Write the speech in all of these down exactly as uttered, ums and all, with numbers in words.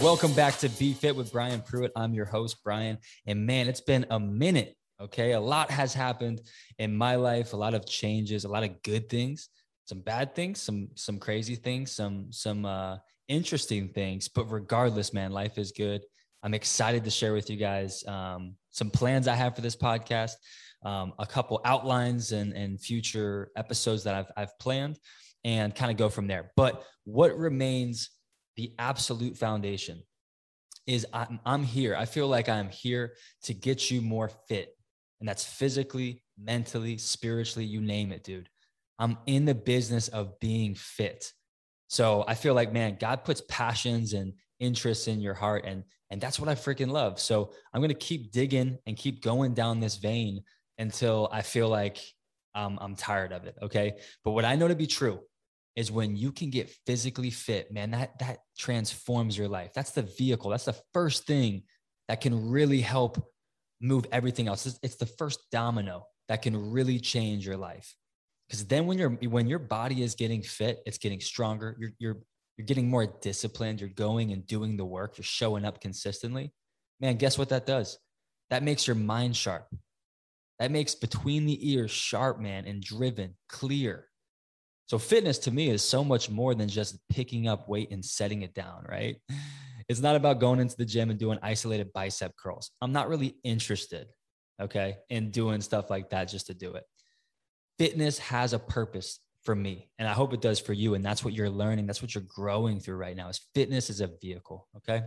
Welcome back to Be Fit with Brian Pruitt. I'm your host, Brian. And man, it's been a minute, okay? A lot has happened in my life, a lot of changes, a lot of good things, some bad things, some some crazy things, some some uh, interesting things. But regardless, man, life is good. I'm excited to share with you guys um, some plans I have for this podcast, um, a couple outlines and, and future episodes that I've, I've planned, and kind of go from there. But what remains the absolute foundation is I'm, I'm here. I feel like I'm here to get you more fit. And that's physically, mentally, spiritually, you name it, dude. I'm in the business of being fit. So I feel like, man, God puts passions and interests in your heart. And, and that's what I freaking love. So I'm going to keep digging and keep going down this vein until I feel like um, I'm tired of it. Okay. But what I know to be true is when you can get physically fit, man, that, that transforms your life. That's the vehicle. That's the first thing that can really help move everything else. It's, it's the first domino that can really change your life. Because then when you're, when your body is getting fit, it's getting stronger. You're, you're, you're getting more disciplined. You're going and doing the work. You're showing up consistently. Man, guess what that does? That makes your mind sharp. That makes between the ears sharp, man, and driven, clear. So fitness to me is so much more than just picking up weight and setting it down, right? It's not about going into the gym and doing isolated bicep curls. I'm not really interested, okay, in doing stuff like that just to do it. Fitness has a purpose for me, and I hope it does for you. And that's what you're learning. That's what you're growing through right now is fitness is a vehicle, okay?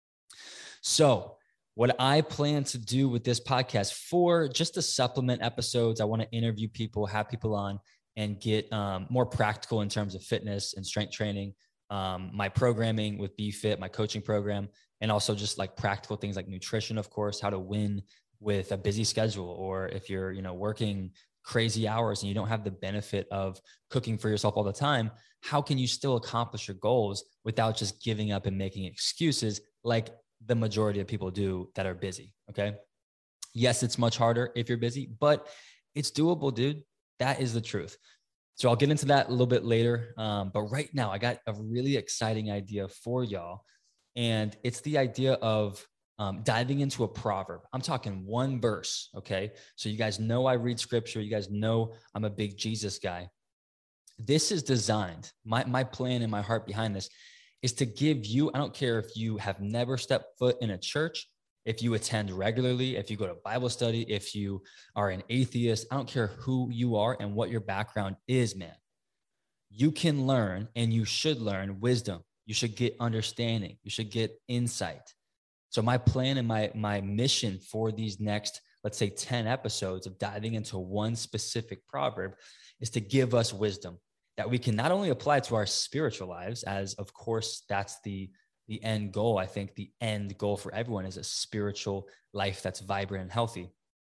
So what I plan to do with this podcast for just to supplement episodes, I want to interview people, have people on, and get um, more practical in terms of fitness and strength training, um, my programming with Be Fit, my coaching program, and also just like practical things like nutrition, of course, how to win with a busy schedule, or if you're, you know, working crazy hours and you don't have the benefit of cooking for yourself all the time, how can you still accomplish your goals without just giving up and making excuses like the majority of people do that are busy, okay? Yes, it's much harder if you're busy, but it's doable, dude. That is the truth. So I'll get into that a little bit later. Um, but right now I got a really exciting idea for y'all. And it's the idea of um, diving into a proverb. I'm talking one verse. Okay. So you guys know I read scripture. You guys know I'm a big Jesus guy. This is designed. My, my plan and my heart behind this is to give you, I don't care if you have never stepped foot in a church, if you attend regularly, if you go to Bible study, if you are an atheist, I don't care who you are and what your background is, man. You can learn and you should learn wisdom. You should get understanding. You should get insight. So my plan and my, my mission for these next, let's say ten episodes of diving into one specific proverb is to give us wisdom that we can not only apply to our spiritual lives, as of course, that's the The end goal. I think the end goal for everyone is a spiritual life that's vibrant and healthy,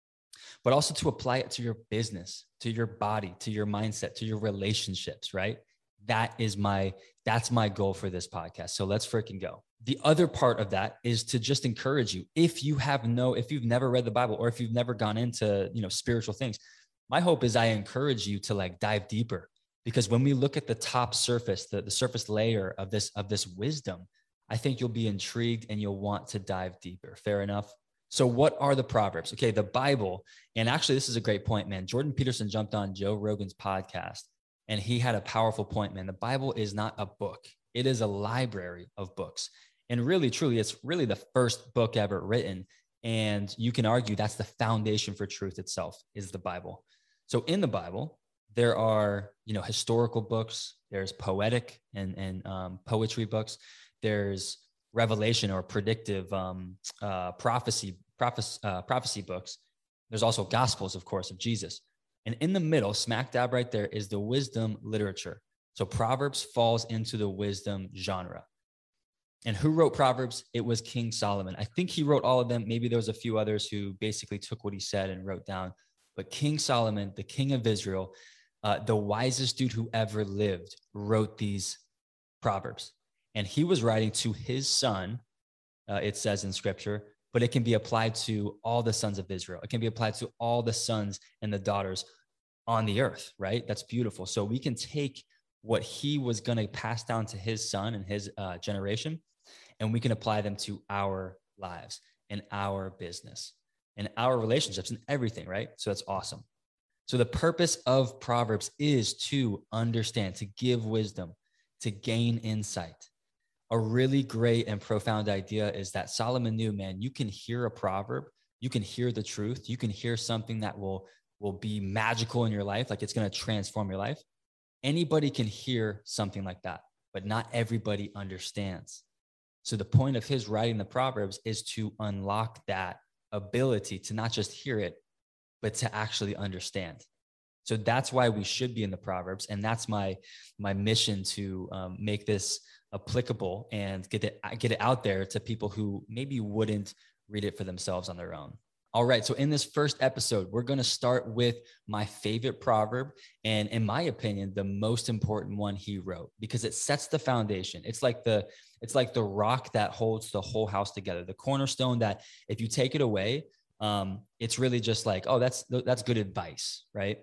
but also to apply it to your business, to your body, to your mindset, to your relationships, right? That is my, that's my goal for this podcast. So let's freaking go. The other part of that is to just encourage you. If you have no, if you've never read the Bible or if you've never gone into, you know, spiritual things, my hope is I encourage you to like dive deeper, because when we look at the top surface, the, the surface layer of this, of this wisdom, I think you'll be intrigued and you'll want to dive deeper. Fair enough. So what are the Proverbs? Okay, the Bible. And actually, this is a great point, man. Jordan Peterson jumped on Joe Rogan's podcast and he had a powerful point, man. The Bible is not a book. It is a library of books. And really, truly, it's really the first book ever written. And you can argue that's the foundation for truth itself, is the Bible. So in the Bible, there are, you know, historical books. There's poetic and, and um, poetry books. There's revelation or predictive um, uh, prophecy, prophecy, uh, prophecy books. There's also gospels, of course, of Jesus. And in the middle, smack dab right there, is the wisdom literature. So Proverbs falls into the wisdom genre. And who wrote Proverbs? It was King Solomon. I think he wrote all of them. Maybe there was a few others who basically took what he said and wrote down. But King Solomon, the king of Israel, uh, the wisest dude who ever lived, wrote these Proverbs. And he was writing to his son, uh, it says in scripture, but it can be applied to all the sons of Israel. It can be applied to all the sons and the daughters on the earth, right? That's beautiful. So we can take what he was going to pass down to his son and his uh, generation and we can apply them to our lives and our business and our relationships and everything, right? So that's awesome. So the purpose of Proverbs is to understand, to give wisdom, to gain insight. A really great and profound idea is that Solomon knew, man, you can hear a proverb, you can hear the truth, you can hear something that will, will be magical in your life, like it's going to transform your life. Anybody can hear something like that, but not everybody understands. So the point of his writing the Proverbs is to unlock that ability to not just hear it, but to actually understand. So that's why we should be in the Proverbs. And that's my, my mission to um, make this applicable and get it, get it out there to people who maybe wouldn't read it for themselves on their own. All right. So in this first episode, we're going to start with my favorite proverb. And in my opinion, the most important one he wrote, because it sets the foundation. It's like the, it's like the rock that holds the whole house together, the cornerstone that if you take it away, um, it's really just like, oh, that's, that's good advice. Right.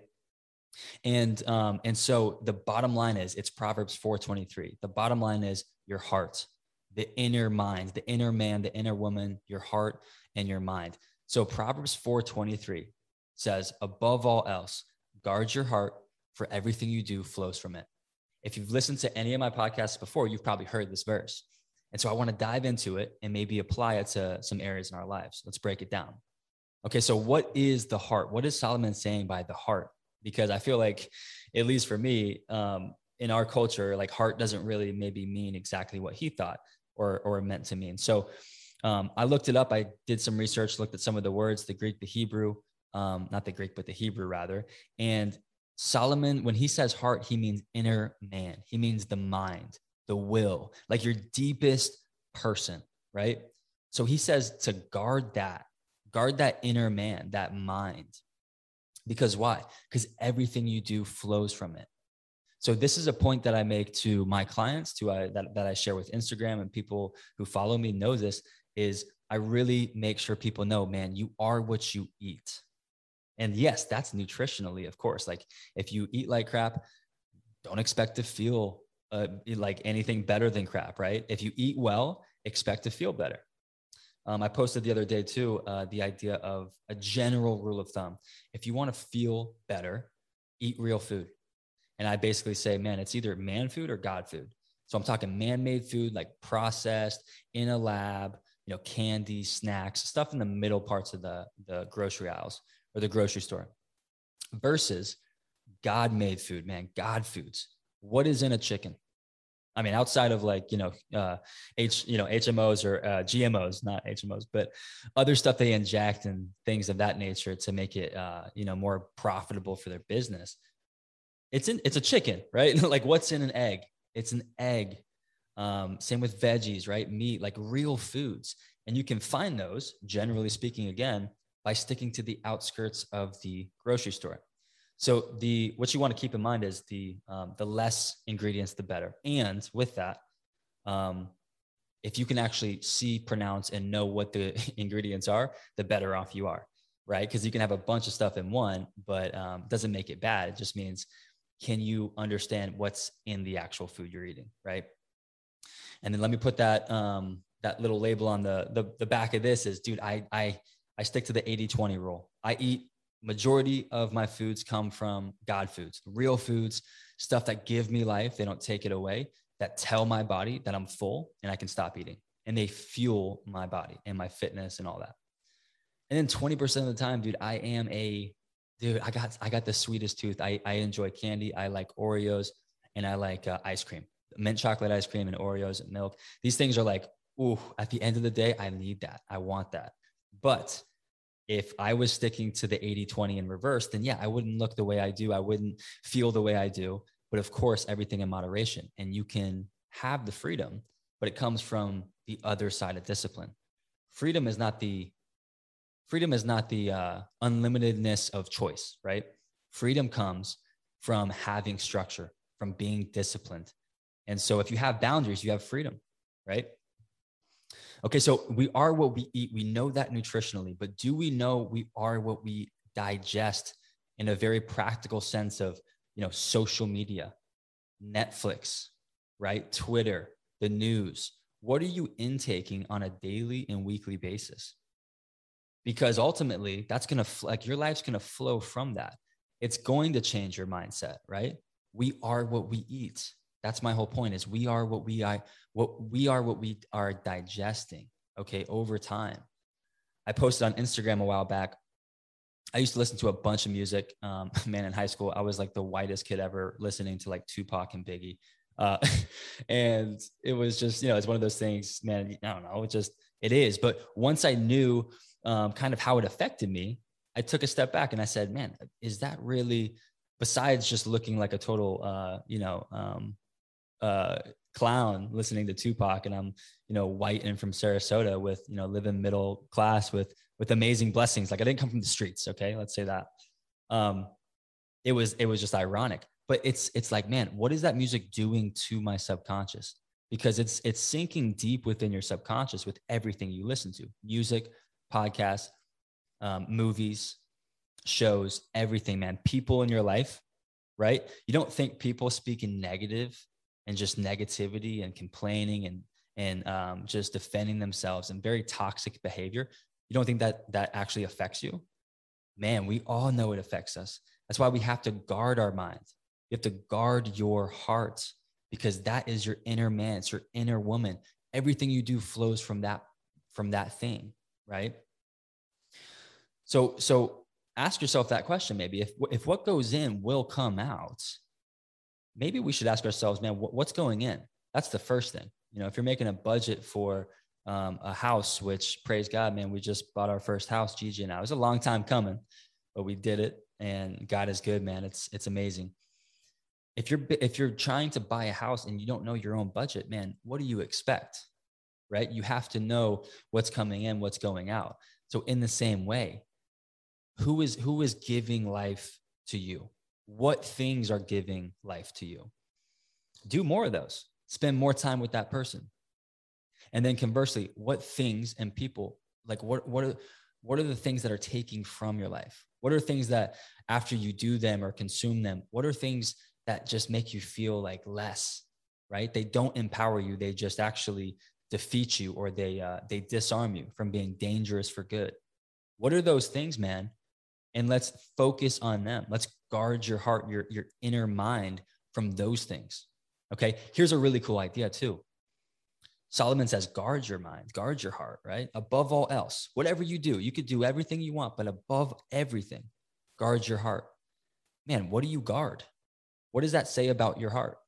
And, um, and so the bottom line is it's Proverbs four twenty-three. The bottom line is your heart, the inner mind, the inner man, the inner woman, your heart and your mind. So Proverbs four twenty-three says, above all else, guard your heart, for everything you do flows from it. If you've listened to any of my podcasts before, you've probably heard this verse. And so I want to dive into it and maybe apply it to some areas in our lives. Let's break it down. Okay, so what is the heart? What is Solomon saying by the heart? Because I feel like, at least for me, um, in our culture, like heart doesn't really maybe mean exactly what he thought or, or meant to mean. So Um, I looked it up. I did some research, looked at some of the words, the Greek, the Hebrew, um, not the Greek, but the Hebrew rather. And Solomon, when he says heart, he means inner man. He means the mind, the will, like your deepest person, right? So he says to guard that, guard that inner man, that mind. Because why? Because everything you do flows from it. So this is a point that I make to my clients, to I, that, that I share with Instagram, and people who follow me know this, is I really make sure people know, man, you are what you eat. And yes, that's nutritionally, of course. Like if you eat like crap, don't expect to feel uh, like anything better than crap, right? If you eat well, expect to feel better. Um, I posted the other day too, uh, the idea of a general rule of thumb. If you want to feel better, eat real food. And I basically say, man, it's either man food or God food. So I'm talking man-made food, like processed in a lab, you know, candy, snacks, stuff in the middle parts of the, the grocery aisles or the grocery store, versus God-made food, man, God foods. What is in a chicken? I mean, outside of like, you know, uh, H, you know, H M Os or uh, G M Os, not H M Os, but other stuff they inject and things of that nature to make it, uh, you know, more profitable for their business. It's in, it's a chicken, right? Like what's in an egg? It's an egg. Um, same with veggies, right? Meat, like real foods. And you can find those, generally speaking, again, by sticking to the outskirts of the grocery store. So the, what you want to keep in mind is the, um, the less ingredients, the better. And with that, um, if you can actually see, pronounce, and know what the ingredients are, the better off you are, right? Because you can have a bunch of stuff in one, but um, doesn't make it bad. It just means, can you understand what's in the actual food you're eating, right? And then let me put that um, that little label on the, the the back of this is, dude, I I I stick to the eighty twenty rule. I eat, majority of my foods come from God foods, real foods, stuff that give me life. They don't take it away, that tell my body that I'm full and I can stop eating. And they fuel my body and my fitness and all that. And then twenty percent of the time, dude, I am a, dude, I got, I got the sweetest tooth. I, I enjoy candy. I like Oreos and I like uh, ice cream, mint chocolate ice cream and Oreos and milk. These things are like, ooh, at the end of the day, I need that. I want that. But if I was sticking to the eighty twenty in reverse, then yeah, I wouldn't look the way I do. I wouldn't feel the way I do. But of course, everything in moderation. And you can have the freedom, but it comes from the other side of discipline. Freedom is not the freedom is not the uh, unlimitedness of choice, right? Freedom comes from having structure, from being disciplined. And so if you have boundaries, you have freedom, right? Okay, so we are what we eat. We know that nutritionally, but do we know we are what we digest in a very practical sense of, you know, social media, Netflix, right? Twitter, the news, What are you intaking on a daily and weekly basis? Because ultimately that's going to, like, your life's going to flow from that. It's going to change your mindset, right? We are what we eat. That's my whole point, is we are what we are, what we are, what we are digesting. Okay. Over time. I posted on Instagram a while back. I used to listen to a bunch of music. Um, man, in high school, I was like the whitest kid ever, listening to like Tupac and Biggie. Uh, and it was just, you know, it's one of those things, man, I don't know, it just, it is. But once I knew um, kind of how it affected me, I took a step back and I said, man, is that really, besides just looking like a total, uh, you know, um, uh, clown listening to Tupac, and I'm, you know, white and from Sarasota with, you know, living middle class with, with amazing blessings. Like, I didn't come from the streets. Okay. Let's say that. Um, it was, it was just ironic, but it's, it's like, man, what is that music doing to my subconscious? Because it's, it's sinking deep within your subconscious with everything you listen to: music, podcasts, um, movies, shows, everything, man. People in your life, right? You don't think people speaking negative and just negativity and complaining and, and um, just defending themselves and very toxic behavior, you don't think that that actually affects you? Man, we all know it affects us. That's why we have to guard our minds. You have to guard your heart, because that is your inner man. It's your inner woman. Everything you do flows from that, from that thing, right? So, so ask yourself that question. Maybe if, if what goes in will come out, maybe we should ask ourselves, man, what's going in? That's the first thing. You know, if you're making a budget for um, a house, which, praise God, man, we just bought our first house, Gigi and I. It was a long time coming, but we did it, and God is good, man. It's, it's amazing. If you're, if you're trying to buy a house and you don't know your own budget, man, what do you expect? Right? You have to know what's coming in, what's going out. So in the same way, who is, who is giving life to you? What things are giving life to you? Do more of those. Spend more time with that person. And then conversely, what things and people, like what, what are, what are the things that are taking from your life? What are things that after you do them or consume them, what are things that just make you feel like less, right? They don't empower you. They just actually defeat you, or they, uh, they disarm you from being dangerous for good. What are those things, man? And let's focus on them. Let's guard your heart, your, your inner mind from those things. Okay. Here's a really cool idea too. Solomon says, guard your mind, guard your heart, right? Above all else, whatever you do, you could do everything you want, but above everything, guard your heart. Man, what do you guard? What does that say about your heart?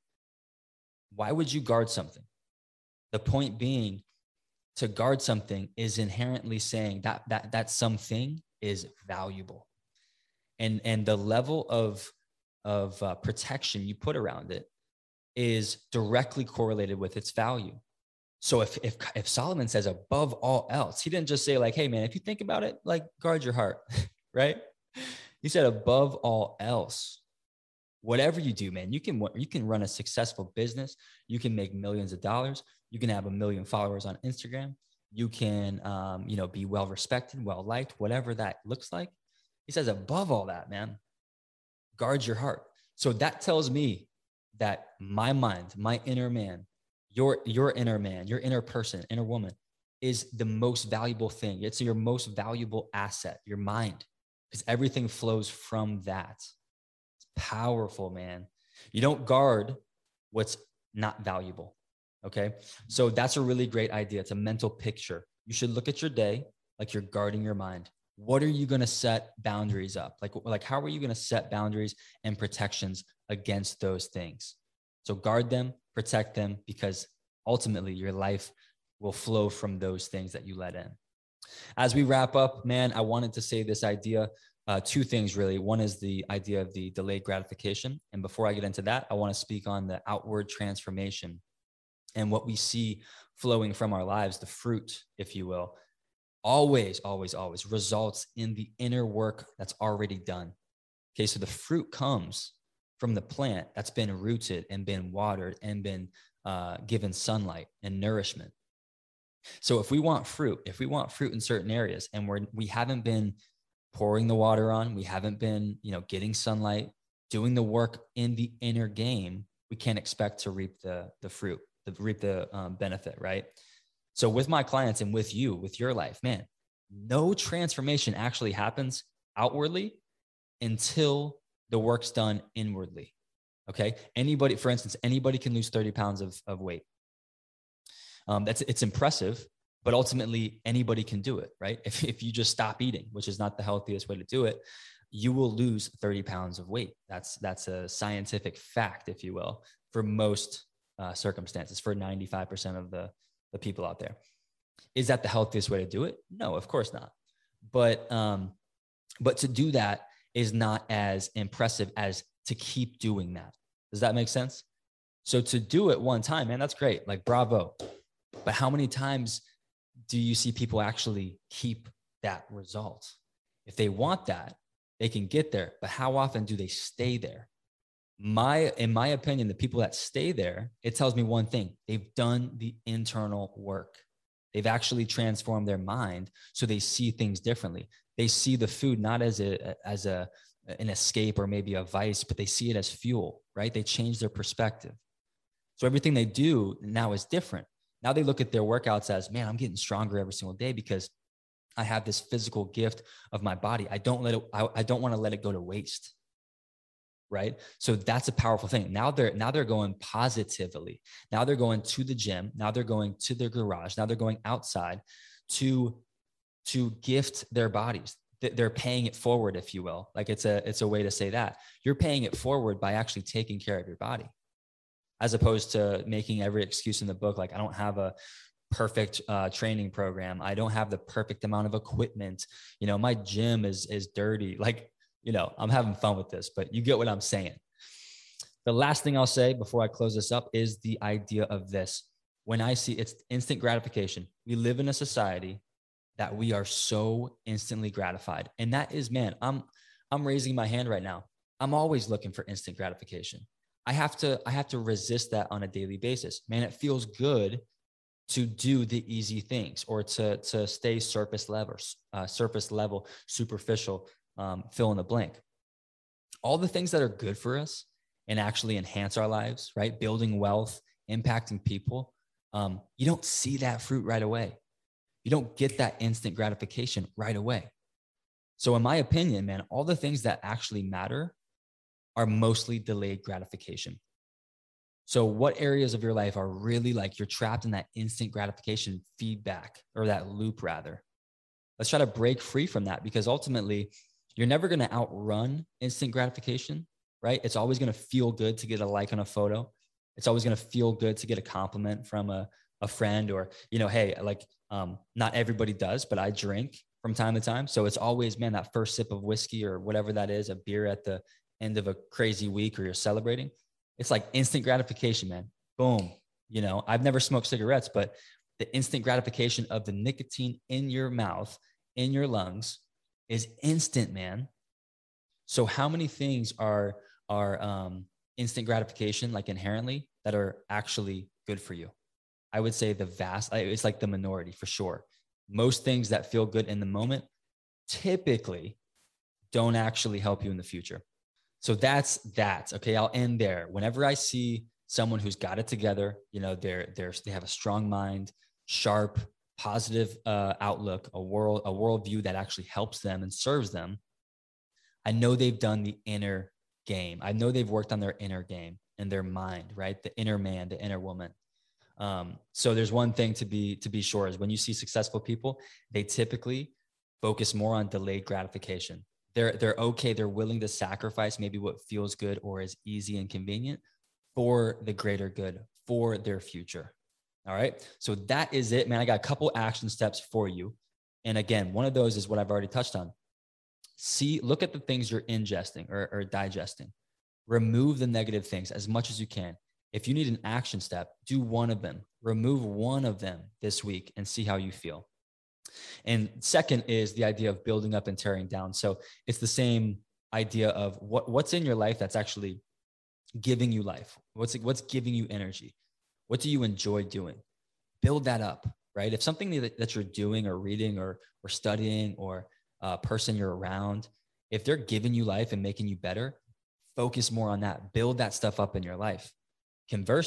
Why would you guard something? The point being, to guard something is inherently saying that that that something is valuable. And, and the level of, of uh, protection you put around it is directly correlated with its value. So if, if, if Solomon says above all else, he didn't just say like, hey man, if you think about it, like guard your heart, right? He said above all else, whatever you do, man, you can, you can run a successful business. You can make millions of dollars. You can have a million followers on Instagram. You can, um, you know, be well-respected, well-liked, whatever that looks like. He says, above all that, man, guard your heart. So that tells me that my mind, my inner man, your, your inner man, your inner person, inner woman is the most valuable thing. It's your most valuable asset, your mind, because everything flows from that. It's powerful, man. You don't guard what's not valuable. Okay. So that's a really great idea. It's a mental picture. You should look at your day like you're guarding your mind. What are you going to set boundaries up? Like, like how are you going to set boundaries and protections against those things? So guard them, protect them, because ultimately your life will flow from those things that you let in. As we wrap up, man, I wanted to say this idea, uh, two things really. One is the idea of the delayed gratification. And before I get into that, I want to speak on the outward transformation and what we see flowing from our lives, the fruit, if you will, always, always, always results in the inner work that's already done. Okay, so the fruit comes from the plant that's been rooted and been watered and been uh, given sunlight and nourishment. So if we want fruit, if we want fruit in certain areas and we're, we haven't been pouring the water on, we haven't been, you know, getting sunlight, doing the work in the inner game, we can't expect to reap the, the fruit, to reap the um, benefit, right? So with my clients and with you, with your life, man, no transformation actually happens outwardly until the work's done inwardly. Okay. Anybody, for instance, anybody can lose thirty pounds of, of weight. Um, that's, it's impressive, but ultimately anybody can do it, right? If, if you just stop eating, which is not the healthiest way to do it, you will lose thirty pounds of weight. That's, that's a scientific fact, if you will, for most uh, circumstances, for ninety-five percent of the, the people out there. Is that the healthiest way to do it? No, of course not. But, um, but to do that is not as impressive as to keep doing that. Does that make sense? So to do it one time, man, that's great. Like, bravo. But how many times do you see people actually keep that result? If they want that, they can get there. But how often do they stay there? My, in my opinion, the people that stay there, it tells me one thing: they've done the internal work. They've actually transformed their mind so they see things differently. They see the food not as a, as a, an escape or maybe a vice, but they see it as fuel, right? They change their perspective. So everything they do now is different. Now they look at their workouts as, man, I'm getting stronger every single day because I have this physical gift of my body. I don't let it, I, I don't want to let it go to waste. Right. So that's a powerful thing. Now they're, now they're going positively. Now they're going to the gym. Now they're going to their garage. Now they're going outside to, to gift their bodies. They're paying it forward, if you will. Like it's a, it's a way to say that you're paying it forward by actually taking care of your body, as opposed to making every excuse in the book. Like, I don't have a perfect uh, training program. I don't have the perfect amount of equipment. You know, my gym is, is dirty. Like, you know, I'm having fun with this, but you get what I'm saying. The last thing I'll say before I close this up is the idea of this. When I see it's instant gratification, we live in a society that we are so instantly gratified. And that is, man, I'm, I'm raising my hand right now. I'm always looking for instant gratification. I have to, I have to resist that on a daily basis. Man, it feels good to do the easy things, or to, to stay surface level, uh, surface level, superficial, um, fill in the blank. All the things that are good for us and actually enhance our lives, right? Building wealth, impacting people. Um, you don't see that fruit right away. You don't get that instant gratification right away. So in my opinion, man, all the things that actually matter are mostly delayed gratification. So what areas of your life are really like you're trapped in that instant gratification feedback, or that loop rather? Let's try to break free from that, because ultimately you're never going to outrun instant gratification, right? It's always going to feel good to get a like on a photo. It's always going to feel good to get a compliment from a, a friend, or, you know, hey, like, um, not everybody does, but I drink from time to time. So it's always, man, that first sip of whiskey or whatever that is, a beer at the end of a crazy week, or you're celebrating. It's like instant gratification, man. Boom. You know, I've never smoked cigarettes, but the instant gratification of the nicotine in your mouth, in your lungs, is instant, man. So how many things are, are um, instant gratification, like inherently, that are actually good for you? I would say the vast, it's like the minority for sure. Most things that feel good in the moment typically don't actually help you in the future. So that's that. Okay. I'll end there. Whenever I see someone who's got it together, you know, they're, they're, they have a strong mind, sharp, positive uh, outlook, a world, a worldview that actually helps them and serves them, I know they've done the inner game. I know they've worked on their inner game and their mind, right? The inner man, the inner woman. Um, so there's one thing to be, to be sure is when you see successful people, they typically focus more on delayed gratification. They're, they're okay. They're willing to sacrifice maybe what feels good or is easy and convenient for the greater good, for their future. All right. So that is it, man. I got a couple action steps for you. And again, one of those is what I've already touched on. See, look at the things you're ingesting or, or digesting. Remove the negative things as much as you can. If you need an action step, do one of them. Remove one of them this week and see how you feel. And second is the idea of building up and tearing down. So it's the same idea of what, what's in your life that's actually giving you life. What's, what's giving you energy? What do you enjoy doing? Build that up, right? If something that, that you're doing or reading or, or studying, or a person you're around, if they're giving you life and making you better, focus more on that. Build that stuff up in your life. Conversely,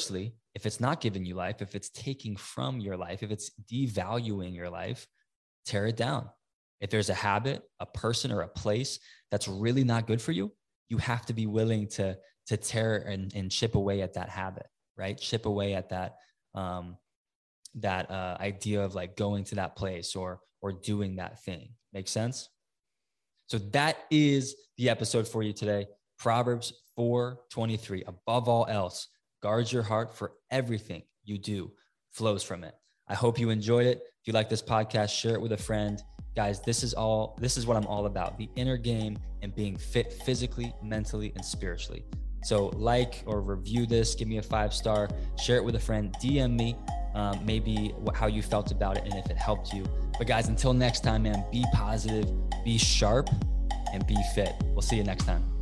If it's not giving you life, if it's taking from your life, if it's devaluing your life, tear it down. If there's a habit, a person, or a place that's really not good for you, you have to be willing to, to tear and, and chip away at that habit, right? Chip away at that, um, that uh, idea of like going to that place or, or doing that thing. Make sense? So that is the episode for you today. Proverbs four twenty-three, above all else, guard your heart, for everything you do flows from it. I hope you enjoyed it. If you like this podcast, share it with a friend. Guys, this is all, this is what I'm all about, the inner game and being fit physically, mentally, and spiritually. So like or review this, give me a five star, share it with a friend, D M me, um, maybe what, how you felt about it and if it helped you. But guys, until next time, man, be positive, be sharp, and be fit. We'll see you next time.